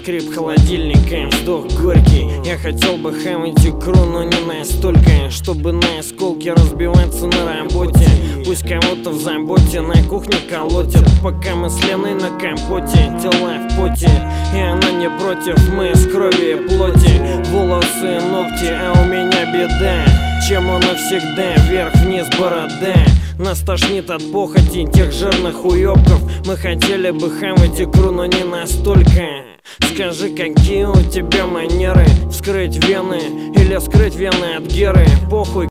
скрип холодильника, вздох горький. Я хотел бы хавать икру, но не настолько, чтобы на осколки разбиваться на работе. Пусть кого-то в заботе на кухне колотят, пока мы с Леной на компоте. Тела в поте, и она не против, мы с крови и плоти. Волосы, ногти, а у меня беда. Чем он навсегда, вверх-вниз борода. Нас тошнит от похоти тех жирных уёбков. Мы хотели бы хавать икру, но не настолько. Скажи, какие у тебя манеры? Вскрыть вены или скрыть вены от Геры? Похуй.